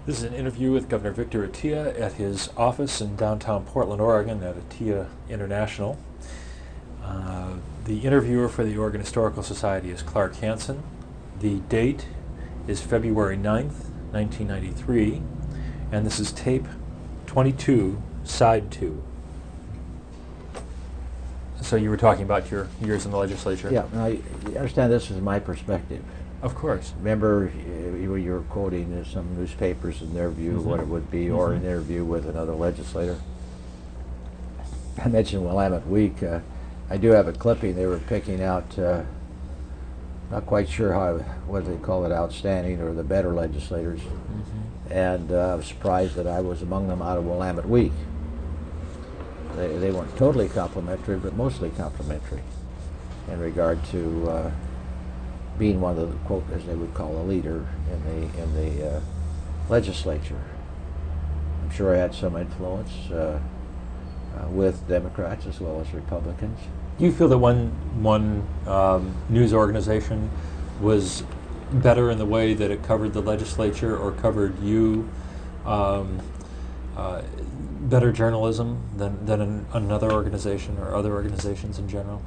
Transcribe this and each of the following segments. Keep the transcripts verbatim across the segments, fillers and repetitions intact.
This is an interview with Governor Victor Attia at his office in downtown Portland, Oregon at Attia International. Uh, the interviewer for the Oregon Historical Society is Clark Hansen. The date is February ninth, nineteen ninety-three, and this is tape twenty-two, side two. So you were talking about your years in the legislature? Yeah, now you you understand this is my perspective. Of course. Remember, uh, you you were quoting uh, some newspapers and their view of what it would be, Mhm. or an interview with another legislator. I mentioned Willamette Week. Uh, I do have a clipping. They were picking out, uh, not quite sure how, whether they call it outstanding or the better legislators. Mm-hmm. And uh, I was surprised that I was among them out of Willamette Week. They, they weren't totally complimentary, but mostly complimentary in regard to uh, being one of the, quote, as they would call a leader in the in the uh, legislature. I'm sure I had some influence uh, uh, with Democrats as well as Republicans. Do you feel that one one um, news organization was better in the way that it covered the legislature or covered you, um, uh, better journalism than, than an, another organization or other organizations in general?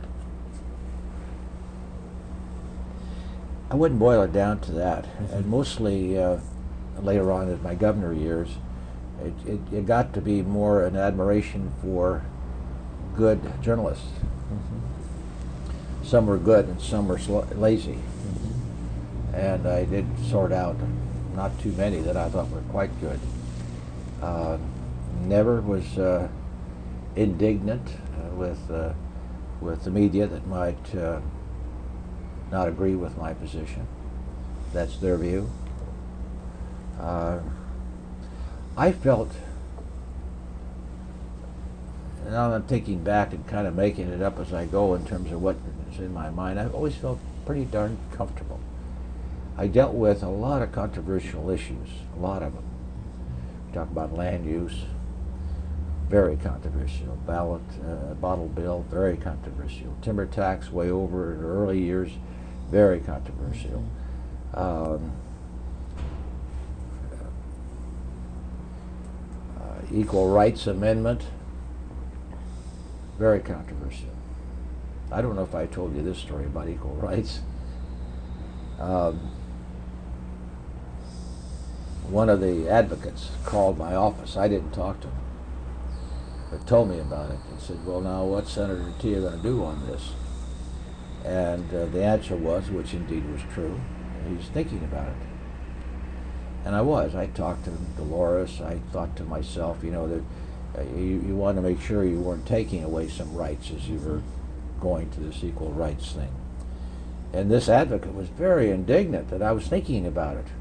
I wouldn't boil it down to that. Mm-hmm. And mostly uh, later on in my governor years, it, it, it got to be more an admiration for good journalists. Mm-hmm. Some were good and some were sl- lazy. Mm-hmm. And I did sort out not too many that I thought were quite good. Uh, never was uh, indignant uh, with uh, with the media that might uh, not agree with my position. That's their view. Uh, I felt, and now I'm thinking back and kind of making it up as I go in terms of what is in my mind, I've always felt pretty darn comfortable. I dealt with a lot of controversial issues, a lot of them. We talk about land use, very controversial. Ballot, uh, bottle bill, very controversial. Timber tax, way over in the early years, very controversial. Um, uh, Equal Rights Amendment, very controversial. I don't know if I told you this story about equal rights. Um, one of the advocates called my office. I didn't talk to him, but told me about it. He said, well, now what's Senator Attia going to do on this? And uh, the answer was, which indeed was true, he's thinking about it. And I was. I talked to Dolores. I thought to myself, you know, that uh, you, you want to make sure you weren't taking away some rights as you were going to this equal rights thing. And this advocate was very indignant that I was thinking about it.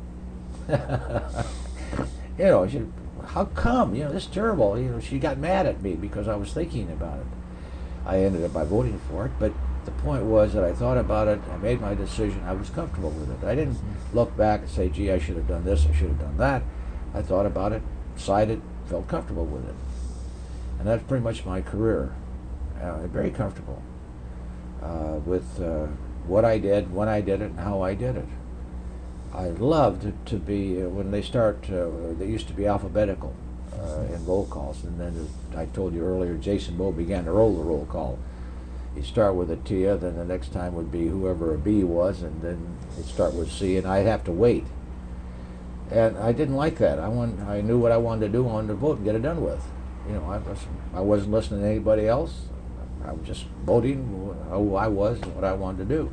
You know, she, how come? You know, this is terrible. You know, she got mad at me because I was thinking about it. I ended up by voting for it, but the point was that I thought about it, I made my decision, I was comfortable with it. I didn't look back and say, gee, I should have done this, I should have done that. I thought about it, decided, felt comfortable with it. And that's pretty much my career. Uh, very comfortable uh, with uh, what I did, when I did it, and how I did it. I loved to, to be, uh, when they start, uh, they used to be alphabetical uh, in roll calls, and then uh, I told you earlier, Jason Moe began to roll the roll call. He'd start with a T, then the next time would be whoever a B was, and then he'd start with C, and I'd have to wait. And I didn't like that. I want, I knew what I wanted to do, I wanted to vote and get it done with. You know, I wasn't, I wasn't listening to anybody else. I was just voting who I was and what I wanted to do.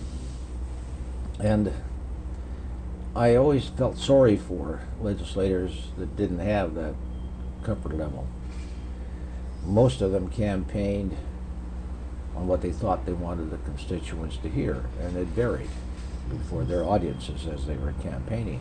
And I always felt sorry for legislators that didn't have that comfort level. Most of them campaigned on what they thought they wanted the constituents to hear, and it varied before their audiences as they were campaigning.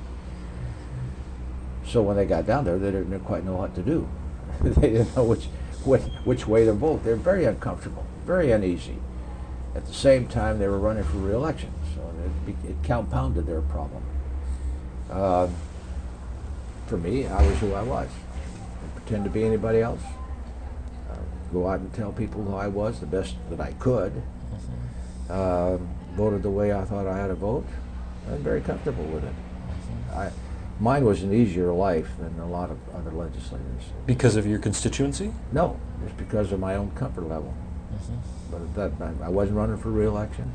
So when they got down there, they didn't quite know what to do. They didn't know which, which which way to vote. They're very uncomfortable, very uneasy. At the same time, they were running for re-election, so it, be, it compounded their problem. Uh, for me, I was who I was. I didn't pretend to be anybody else. Uh, go out and tell people who I was the best that I could. Mm-hmm. uh, voted the way I thought I had to vote. I'm very comfortable with it. Mm-hmm. I, Mine was an easier life than a lot of other legislators. Because of your constituency? No, just because of my own comfort level. Mm-hmm. But at that time, I wasn't running for re-election.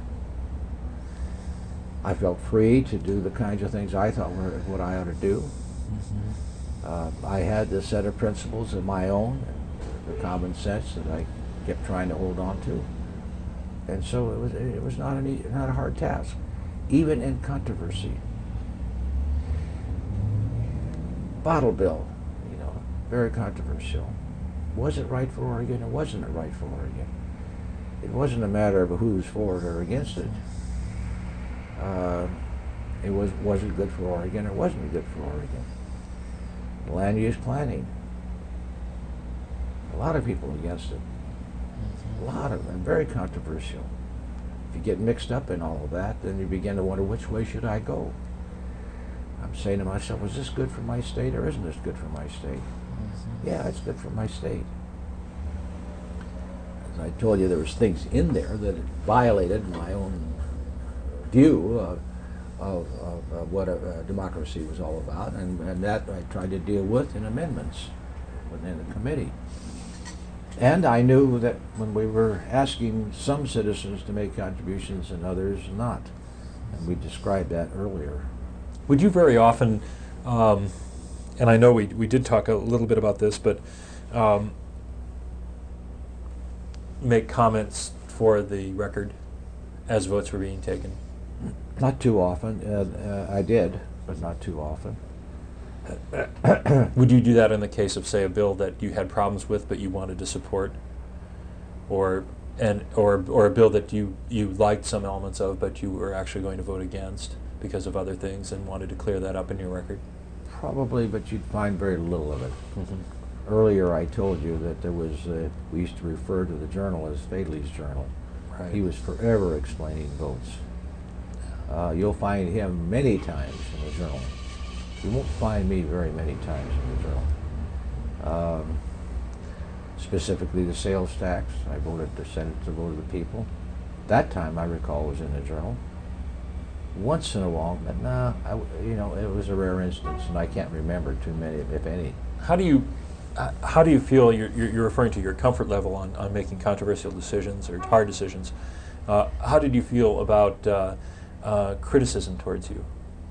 I felt free to do the kinds of things I thought were what I ought to do. Mm-hmm. Uh, I had this set of principles of my own, the common sense that I kept trying to hold on to, and so it was. It was not an e- not a hard task, even in controversy. Bottle bill, you know, very controversial. Was it right for Oregon, or wasn't it right for Oregon? It wasn't a matter of who's for it or against it. Uh, it was was it good for Oregon, or wasn't it good for Oregon? Land use planning. A lot of people against it. A lot of them, very controversial. If you get mixed up in all of that, then you begin to wonder, which way should I go? I'm saying to myself, is this good for my state, or isn't this good for my state? Mm-hmm. Yeah, it's good for my state. As I told you, there was things in there that violated my own view of, of, of, of what a, a democracy was all about, and, and that I tried to deal with in amendments within the committee. And I knew that when we were asking some citizens to make contributions and others not, and we described that earlier. Would you very often, um, and I know we we did talk a little bit about this, but um, make comments for the record as votes were being taken? Not too often. Uh, uh, I did, but not too often. Would you do that in the case of, say, a bill that you had problems with but you wanted to support, or and or or a bill that you you liked some elements of but you were actually going to vote against because of other things and wanted to clear that up in your record? Probably, but you'd find very little of it. Mm-hmm. Earlier I told you that there was, uh, we used to refer to the journal as Fadley's journal. Right. He was forever explaining votes. Uh, you'll find him many times in the journal. You won't find me very many times in the journal. Um, specifically the sales tax, I voted to send it to vote of the people. That time I recall was in the journal. Once in a while, but nah, I, you know, it was a rare instance, and I can't remember too many, if any. How do you, uh, how do you feel? You're, you're, you're referring to your comfort level on, on making controversial decisions or hard decisions. Uh, how did you feel about uh, uh, criticism towards you?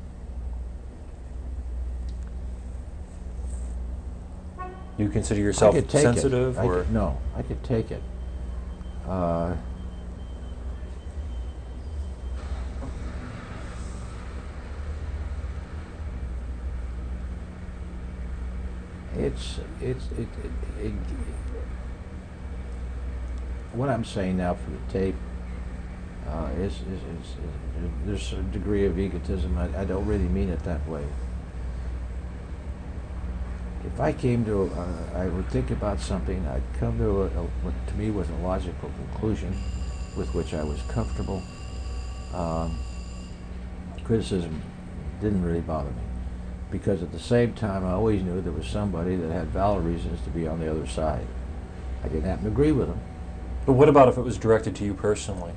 Do you consider yourself I could take sensitive, it. I or could, no? I could take it. Uh, It's, it's, it, it, it, what I'm saying now for the tape uh, is, is, is, is, there's a degree of egotism. I, I don't really mean it that way. If I came to, uh, I would think about something, I'd come to a, a, what to me was a logical conclusion with which I was comfortable. Um, criticism didn't really bother me, because at the same time I always knew there was somebody that had valid reasons to be on the other side. I didn't happen to agree with them. But what about if it was directed to you personally?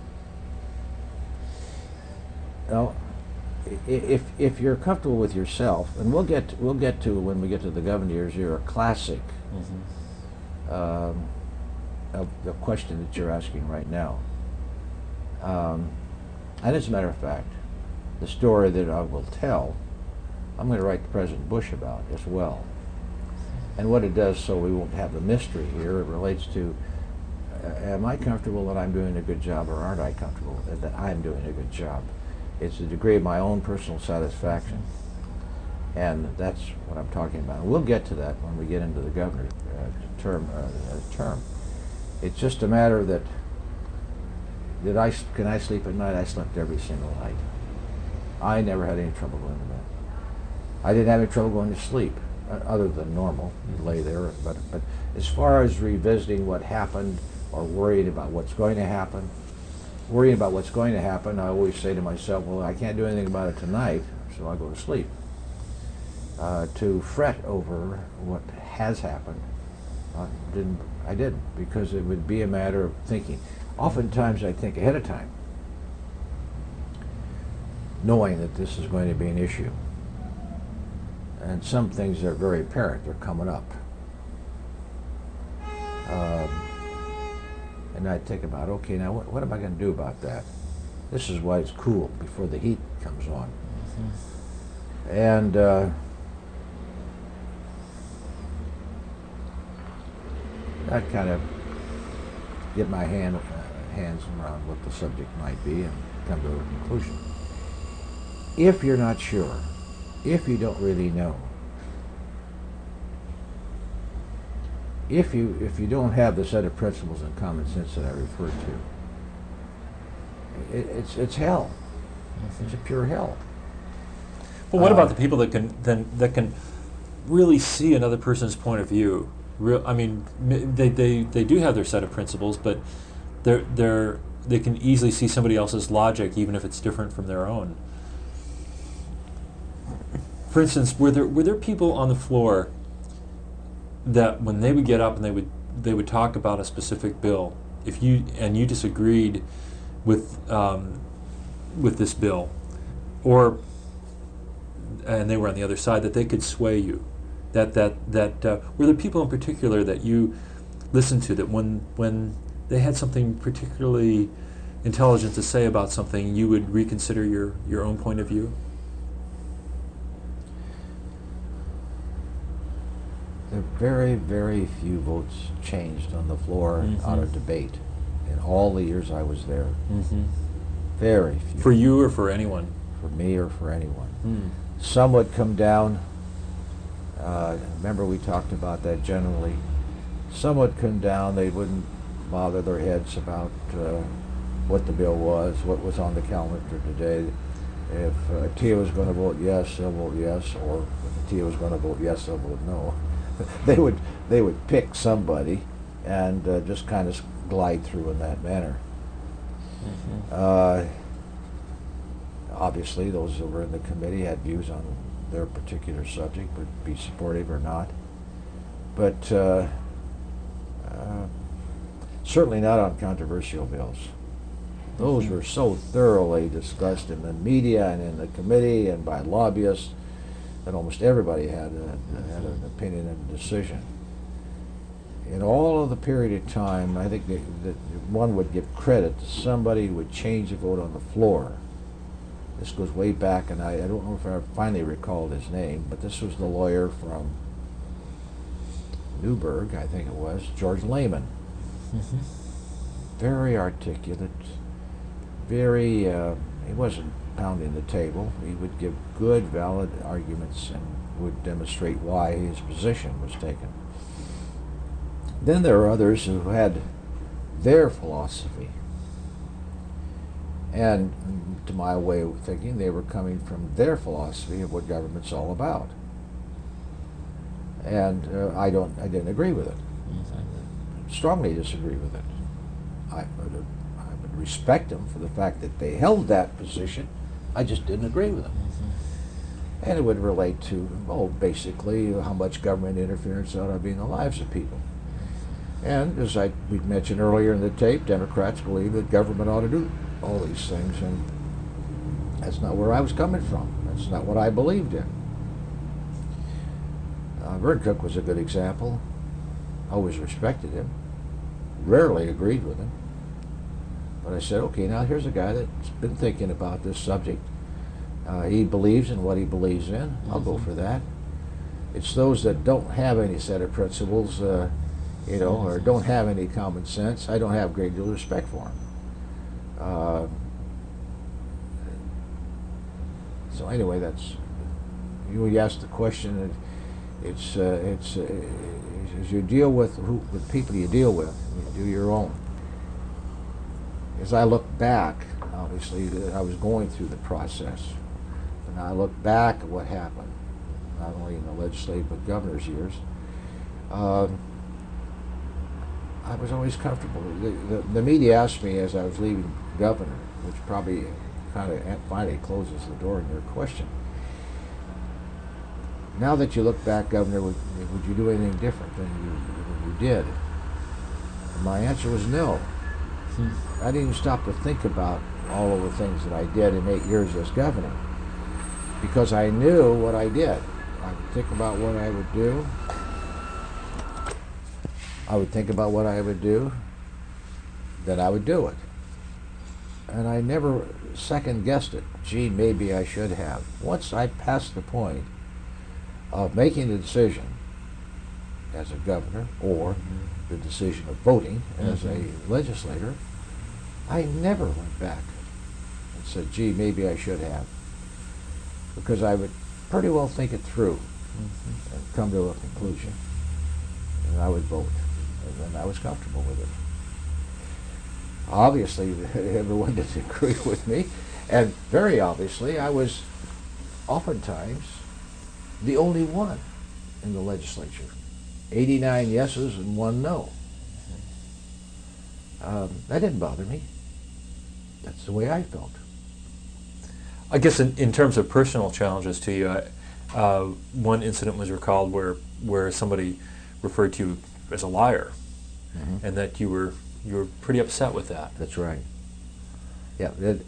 Well, if if you're comfortable with yourself, and we'll get to, we'll get to when we get to the Governor's era classic Mm-hmm. um, of the question that you're asking right now. Um, and as a matter of fact, the story that I will tell, I'm going to write to President Bush about as well. And what it does, so we won't have the mystery here, it relates to, uh, am I comfortable that I'm doing a good job, or aren't I comfortable that, that I'm doing a good job? It's a degree of my own personal satisfaction. And that's what I'm talking about. And we'll get to that when we get into the governor's uh, term. Uh, term. It's just a matter that, did I, can I sleep at night? I slept every single night. I never had any trouble going to bed. I didn't have any trouble going to sleep, uh, other than normal. You lay there, but, but as far as revisiting what happened or worried about what's going to happen, worrying about what's going to happen, I always say to myself, well, I can't do anything about it tonight, so I'll go to sleep. Uh, to fret over what has happened, I didn't, I didn't, because it would be a matter of thinking. Oftentimes I think ahead of time, knowing that this is going to be an issue. and some things are very apparent. They're coming up. Um, and I think about, okay, now what, what am I going to do about that? This is why it's cool before the heat comes on. Mm-hmm. And uh, I kind of get my hand, uh, hands around what the subject might be and come to a conclusion. If you're not sure, if you don't really know, if you if you don't have the set of principles and common sense that I referred to, it, it's it's hell. Mm-hmm. It's a pure hell. Well, what uh, about the people that can then that can really see another person's point of view? Real, I mean, they, they, they do have their set of principles, but they're they're they can easily see somebody else's logic, even if it's different from their own. For instance, were there were there people on the floor that when they would get up and they would they would talk about a specific bill, if you and you disagreed with um, with this bill, or and they were on the other side, that they could sway you, that that that uh, were there people in particular that you listened to that when when they had something particularly intelligent to say about something, you would reconsider your your own point of view? There are very, very few votes changed on the floor mm-hmm. out of debate in all the years I was there. Mm-hmm. Very few. For you or for anyone? For me or for anyone. Mm. Some would come down. Uh, remember we talked about that generally. Some would come down. They wouldn't bother their heads about uh, what the bill was, what was on the calendar today. If uh, Tia was going to vote yes, they'll vote yes, or if Tia was going to vote yes, they'll vote no. they would they would pick somebody and uh, just kind of glide through in that manner. Mm-hmm. Uh, obviously, those that were in the committee had views on their particular subject, would be supportive or not. But uh, uh, certainly not on controversial bills. Those mm-hmm. were so thoroughly discussed in the media and in the committee and by lobbyists that almost everybody had, a, had an opinion and a decision. In all of the period of time, I think that, that one would give credit to somebody who would change the vote on the floor. This goes way back, and I, I don't know if I finally recalled his name, but this was the lawyer from Newburgh, I think it was, George Lehman. Mm-hmm. Very articulate, very, uh, he wasn't pounding the table. He would give good, valid arguments and would demonstrate why his position was taken. Then there are others who had their philosophy. And to my way of thinking, they were coming from their philosophy of what government's all about. And uh, I don't, I didn't agree with it. Mm-hmm. Strongly disagree with it. I would, I would respect them for the fact that they held that position. I just didn't agree with them. Mm-hmm. And it would relate to, oh, basically how much government interference ought to be in the lives of people. And as I we mentioned earlier in the tape, Democrats believe that government ought to do all these things, and that's not where I was coming from. That's not what I believed in. Uh, Vern Cook was a good example. Always respected him. Rarely agreed with him. But I said, okay, now here's a guy that's been thinking about this subject. Uh, he believes in what he believes in. I'll mm-hmm. go for that. It's those that don't have any set of principles, uh, you know, or don't have any common sense. I don't have a great deal of respect for them. Uh, so anyway, that's, you asked the question. It's uh, it's uh, as you deal with who, with people you deal with, you do your own. As I look back, obviously I was going through the process, and I look back at what happened, not only in the legislative but governor's years. Um, I was always comfortable. The, the, the media asked me as I was leaving governor, which probably kind of finally closes the door in your question. Now that you look back, Governor, would, would you do anything different than you, than you did? And my answer was no. Hmm. I didn't even stop to think about all of the things that I did in eight years as governor, because I knew what I did. I would think about what I would do. I would think about what I would do, then I would do it. And I never second guessed it. Gee, maybe I should have. Once I passed the point of making a decision as a governor or the decision of voting as Mm-hmm. a legislator, I never went back and said, gee, maybe I should have. Because I would pretty well think it through Mm-hmm. and come to a conclusion. And I would vote. And then I was comfortable with it. Obviously, everyone didn't agree with me. And very obviously, I was oftentimes the only one in the legislature. eighty-nine yeses and one no. Um, that didn't bother me. That's the way I felt. I guess in, in terms of personal challenges to you, I, uh, one incident was recalled where where somebody referred to you as a liar, Mm-hmm. and that you were you were pretty upset with that. That's right. Yeah, it,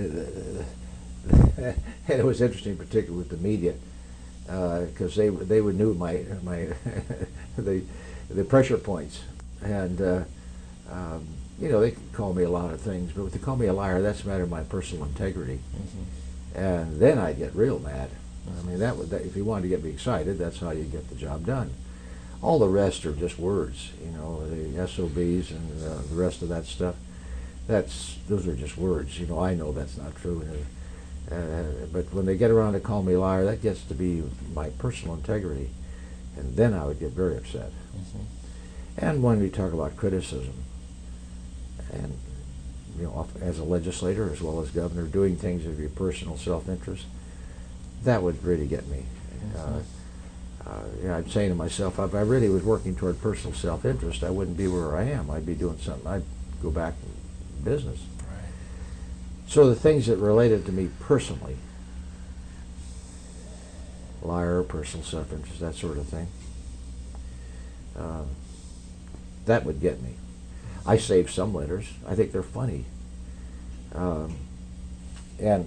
and it was interesting, particularly with the media, because uh, they they would knew my my the the pressure points, and uh, um, you know, they could call me a lot of things, but if they call me a liar, that's a matter of my personal integrity, Mm-hmm. and then I'd get real mad. I mean, that would that, if you wanted to get me excited, that's how you get the job done. All the rest are just words, you know, the S O Bs and uh, the rest of that stuff. That's those are just words. You know, I know that's not true. Uh, but when they get around to call me a liar, that gets to be my personal integrity, and then I would get very upset. Mm-hmm. And when we talk about criticism, and you know, as a legislator as well as governor, doing things of your personal self-interest, that would really get me. Mm-hmm. Uh, Uh, you know, I'm saying to myself, if I really was working toward personal self-interest, I wouldn't be where I am. I'd be doing something. I'd go back in business. Right. So the things that related to me personally, liar, personal self-interest, that sort of thing, um, that would get me. I saved some letters. I think they're funny. Um, and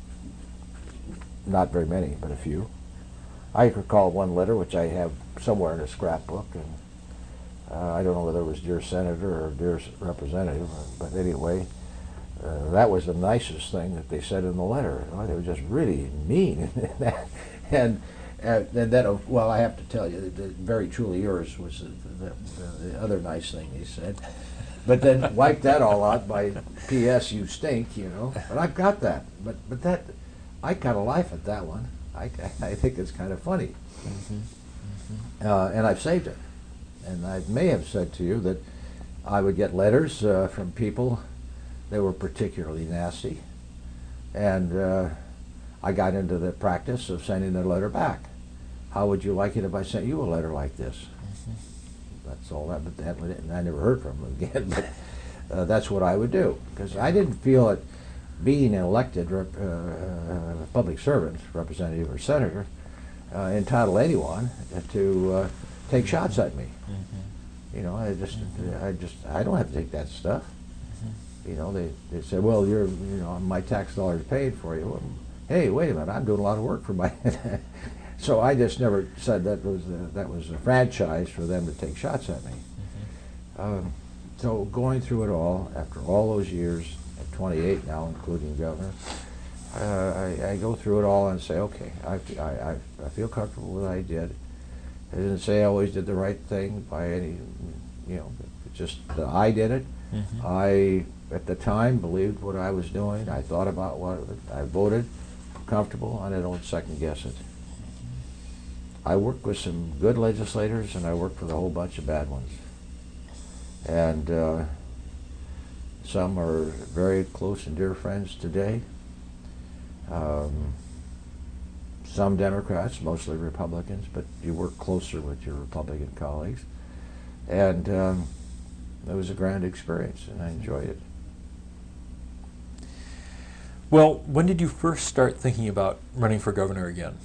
not very many, but a few. I recall one letter which I have somewhere in a scrapbook, and uh, I don't know whether it was Dear Senator or Dear Representative, but anyway, uh, that was the nicest thing that they said in the letter. Oh, they were just really mean. and uh, and then, uh, well, I have to tell you, that very truly yours was the, the, the, the other nice thing they said. But then wipe that all out by P S you stink, you know. But I've got that. But but that, I got a life at that one. I, I think it's kind of funny. Mm-hmm. Mm-hmm. Uh, and I've saved it. And I may have said to you that I would get letters uh, from people that were particularly nasty. And uh, I got into the practice of sending a letter back. How would you like it if I sent you a letter like this? Mm-hmm. That's all that, but that, and I never heard from them again. But uh, that's what I would do. Because I didn't feel that being an elected rep, uh, uh, public servant, representative or senator, uh, entitled anyone to uh, take shots at me. Mm-hmm. You know, I just, Mm-hmm. I just, I don't have to take that stuff. Mm-hmm. You know, they, they say, well, you're, you know, my tax dollars paid for you. Well, hey, wait a minute, I'm doing a lot of work for my. So I just never said that was a, that was a franchise for them to take shots at me. Mm-hmm. Um, so going through it all, after all those years, at twenty-eight now, including governor, uh, I, I go through it all and say, okay, I, I, I feel comfortable with what I did. I didn't say I always did the right thing by any, you know, just that I did it. Mm-hmm. I, at the time, believed what I was doing. I thought about what I voted, comfortable, and I don't second guess it. I worked with some good legislators, and I worked with a whole bunch of bad ones. And uh, some are very close and dear friends today. Um, some Democrats, mostly Republicans, but you work closer with your Republican colleagues. And um, it was a grand experience, and I enjoyed it. Well, when did you first start thinking about running for governor again?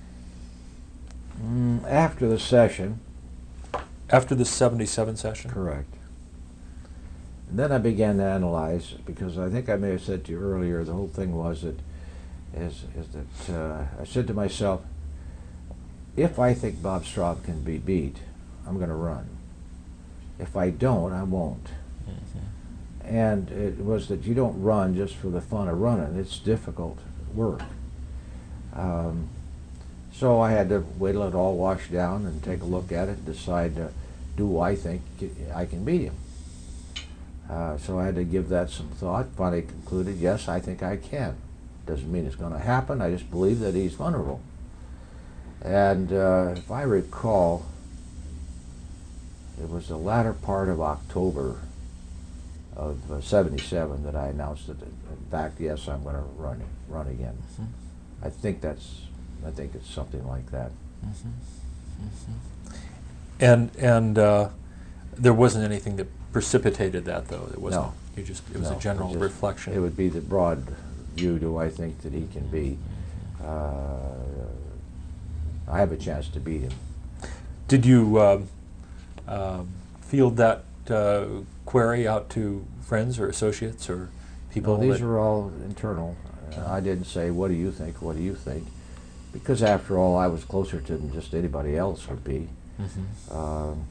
Mm, after the session. After the seventy-seven session? Correct. And then I began to analyze, because I think I may have said to you earlier, the whole thing was that, is, is that uh, I said to myself, if I think Bob Straub can be beat, I'm going to run. If I don't, I won't. Mm-hmm. And it was that you don't run just for the fun of running. It's difficult work. Um, so I had to wait till it all wash down and take a look at it and decide, uh, do I think I can beat him? Uh, so I had to give that some thought. Finally concluded, yes, I think I can. Doesn't mean it's going to happen. I just believe that he's vulnerable. And uh, if I recall, it was the latter part of October of uh, seventy-seven that I announced that, in fact, yes, I'm going to run run again. Mm-hmm. I think that's, I think it's something like that. Mm-hmm. Mm-hmm. And and uh, there wasn't anything that precipitated that, though. It wasn't. No. You just it was no, a general it just, reflection. It would be the broad view. Do I think that he can be? Uh, I have a chance to beat him. Did you um, um, field that uh, query out to friends or associates or people? No, these that are all internal. Uh, I didn't say, what do you think, what do you think? Because after all, I was closer to than just anybody else would be. Mm-hmm. um,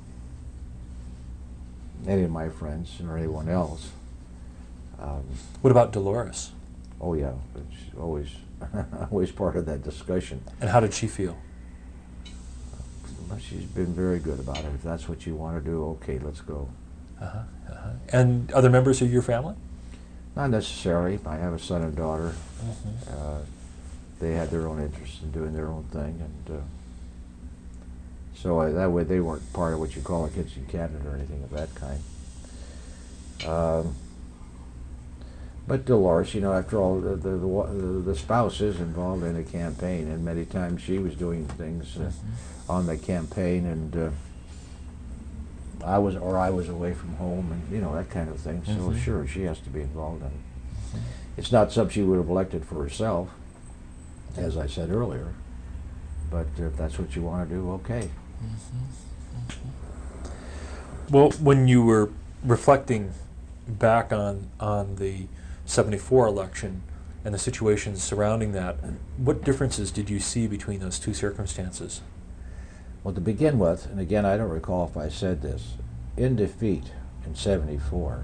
any of my friends or anyone else. Um, what about Dolores? Oh yeah, it's always, always part of that discussion. And how did she feel? Well, she's been very good about it. If that's what you want to do, okay, let's go. Uh-huh, uh-huh. And other members of your family? Not necessarily. I have a son and daughter. Mm-hmm. Uh, they had their own interest in doing their own thing, and uh, so I, that way they weren't part of what you call a kitchen cabinet or anything of that kind. Um, but Dolores, you know, after all, the, the, the, the spouse is involved in a campaign, and many times she was doing things uh, mm-hmm. on the campaign, and uh, I was, or I was away from home, and you know, that kind of thing. So mm-hmm. sure, she has to be involved in it. Mm-hmm. It's not something she would have elected for herself, as I said earlier. But if that's what you want to do, okay. Mm-hmm. Mm-hmm. Well, when you were reflecting back on on the seventy-four election and the situations surrounding that, what differences did you see between those two circumstances? Well, to begin with, and again, I don't recall if I said this, in defeat in seventy-four,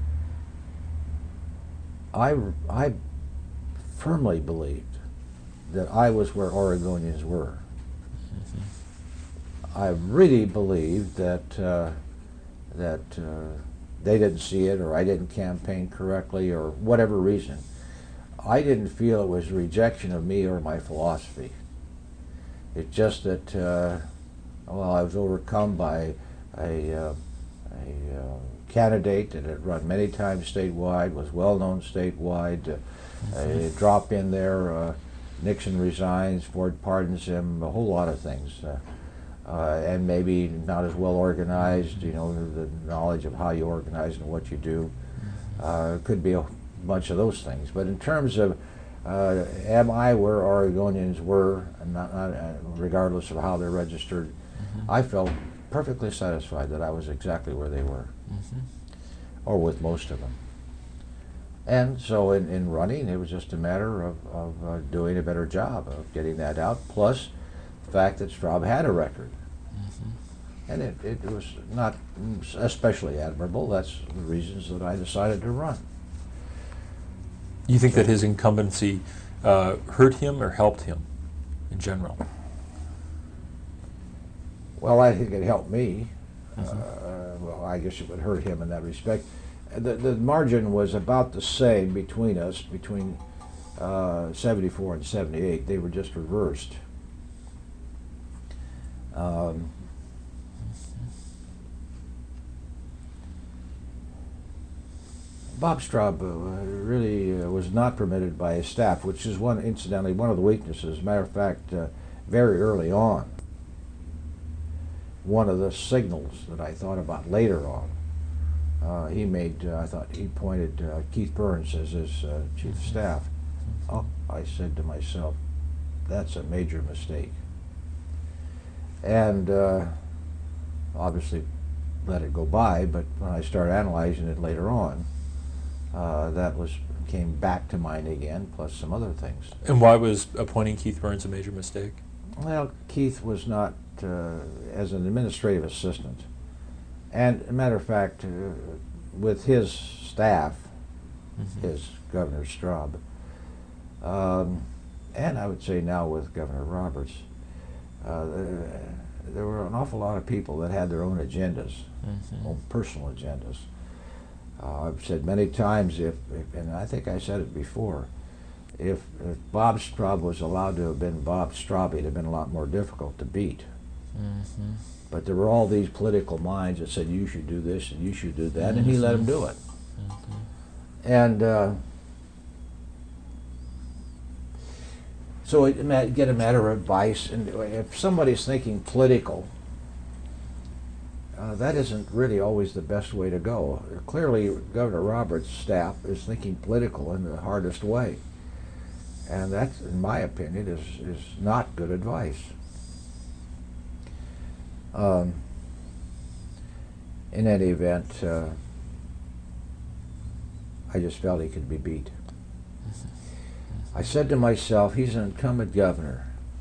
I, I firmly believed that I was where Oregonians were. Mm-hmm. I really believed that uh, that uh, they didn't see it, or I didn't campaign correctly, or whatever reason. I didn't feel it was a rejection of me or my philosophy. It's just that, uh, well, I was overcome by a, uh, a uh, candidate that had run many times statewide, was well-known statewide, uh, mm-hmm. a drop in there, uh, Nixon resigns, Ford pardons him, a whole lot of things. Uh, uh, and maybe not as well organized, you know, the knowledge of how you organize and what you do. Uh, could be a bunch of those things. But in terms of, uh, am I where Oregonians were, and not, not, uh, regardless of how they're registered, mm-hmm. I felt perfectly satisfied that I was exactly where they were, mm-hmm. or with most of them. And so in, in running, it was just a matter of, of uh, doing a better job of getting that out, plus the fact that Straub had a record. Mm-hmm. And it, it was not especially admirable. That's the reasons that I decided to run. You think that his incumbency uh, hurt him or helped him in general? Well, I think it helped me. Mm-hmm. Uh, well, I guess it would hurt him in that respect. The, the margin was about the same between us, between uh, seventy-four and seventy-eight. They were just reversed. Um, Bob Straub uh, really uh, was not permitted by his staff, which is one, incidentally, one of the weaknesses. As a matter of fact, uh, very early on, one of the signals that I thought about later on, uh, he made, uh, I thought he appointed uh, Keith Burns as his uh, chief of staff. Oh, I said to myself, that's a major mistake. And uh, obviously let it go by, but when I started analyzing it later on, uh, that was came back to mind again, plus some other things. And why was appointing Keith Burns a major mistake? Well, Keith was not uh, as an administrative assistant. And a matter of fact, uh, with his staff, mm-hmm. his Governor Straub, um, and I would say now with Governor Roberts, uh, there were an awful lot of people that had their own agendas, mm-hmm. own personal agendas. Uh, I've said many times, if, if, and I think I said it before, if, if Bob Straub was allowed to have been Bob Straub, he'd have been a lot more difficult to beat. Mm-hmm. But there were all these political minds that said, you should do this and you should do that, mm-hmm. and he let them do it. Mm-hmm. And uh, so it might get a matter of advice, and if somebody's thinking political, uh, that isn't really always the best way to go. Clearly, Governor Roberts' staff is thinking political in the hardest way. And that, in my opinion, is, is not good advice. Um, in any event, uh, I just felt he could be beat. I said to myself, he's an incumbent governor,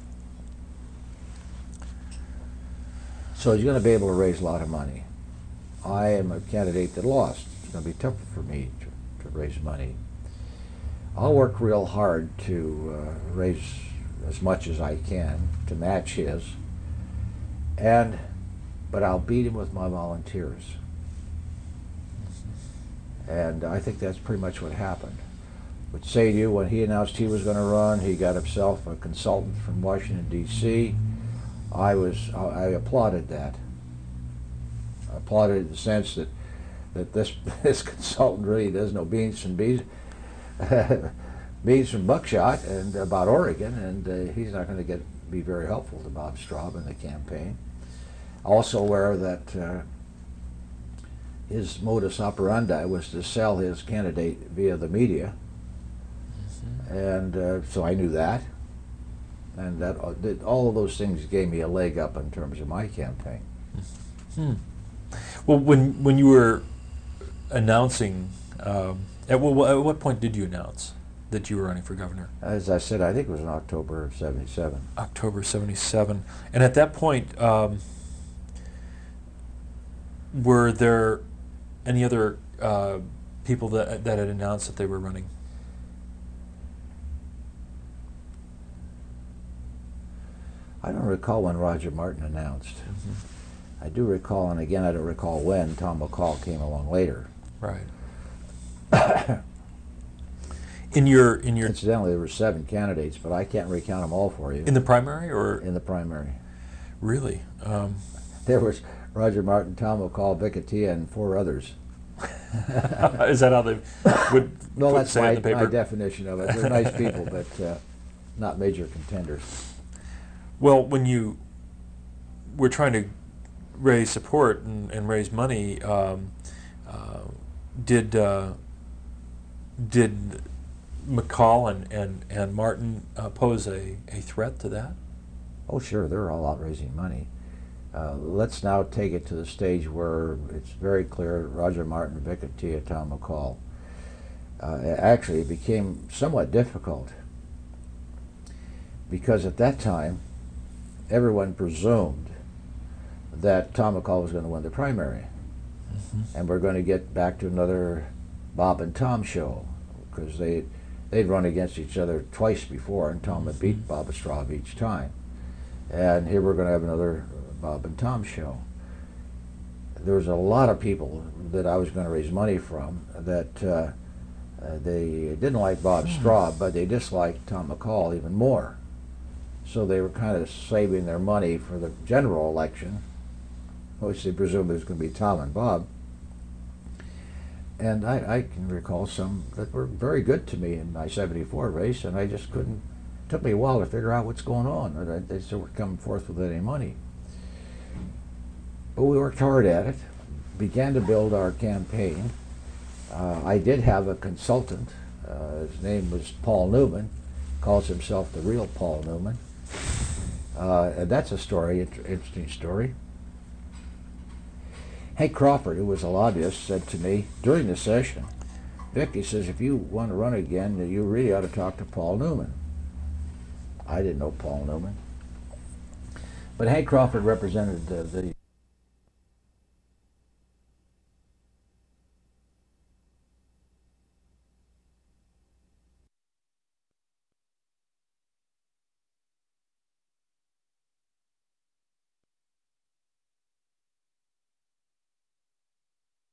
so he's going to be able to raise a lot of money. I am a candidate that lost. It's going to be tougher for me to, to raise money. I'll work real hard to uh, raise as much as I can to match his, and but I'll beat him with my volunteers. And I think that's pretty much what happened. Would say to you, when he announced he was going to run, he got himself a consultant from Washington, D C I was I applauded that. I applauded in the sense that that this this consultant really does know beans from beans. beans from buckshot and about Oregon, and uh, he's not going to get be very helpful to Bob Straub in the campaign. Also aware that uh, his modus operandi was to sell his candidate via the media, mm-hmm. and uh, so I knew that, and that uh, that all of those things gave me a leg up in terms of my campaign. Hmm. Well, when when you were announcing. Um, At what, at what point did you announce that you were running for governor? As I said, I think it was in October of seventy-seven. October seventy-seven. And at that point, um, were there any other uh, people that, that had announced that they were running? I don't recall when Roger Martin announced. Mm-hmm. I do recall, and again, I don't recall when Tom McCall came along later. Right. in your in your incidentally, there were seven candidates, but I can't recount them all for you. In the primary, or in the primary? Really? Um, there was Roger Martin, Tom McCall, Vic Atiyeh, and four others. Is that how they would no, put, that's say my, in the paper? my definition of it. They're nice people, but uh, not major contenders. Well, when you were trying to raise support and, and raise money, um, uh, did uh, did McCall and, and, and Martin uh, pose a, a threat to that? Oh, sure. They're all out raising money. Uh, let's now take it to the stage where it's very clear Roger Martin, Vic Atiyeh, Tom McCall. Uh, actually, it became somewhat difficult because at that time, everyone presumed that Tom McCall was going to win the primary. Mm-hmm. And we're going to get back to another Bob and Tom show, because they, they'd run against each other twice before, and Tom had beat Bob Straub each time. And here we're going to have another Bob and Tom show. There was a lot of people that I was going to raise money from that uh, uh, they didn't like Bob Straub, but they disliked Tom McCall even more. So they were kind of saving their money for the general election, which they presumed was going to be Tom and Bob. And I, I can recall some that were very good to me in my seventy-four race, and I just couldn't, it took me a while to figure out what's going on. And I, they still weren't coming forth with any money. But we worked hard at it, began to build our campaign. Uh, I did have a consultant. Uh, his name was Paul Newman, calls himself the real Paul Newman. Uh, and that's a story, inter- interesting story. Hank Crawford, who was a lobbyist, said to me during the session, Vic, he says, if you want to run again, you really ought to talk to Paul Newman. I didn't know Paul Newman. But Hank Crawford represented uh, the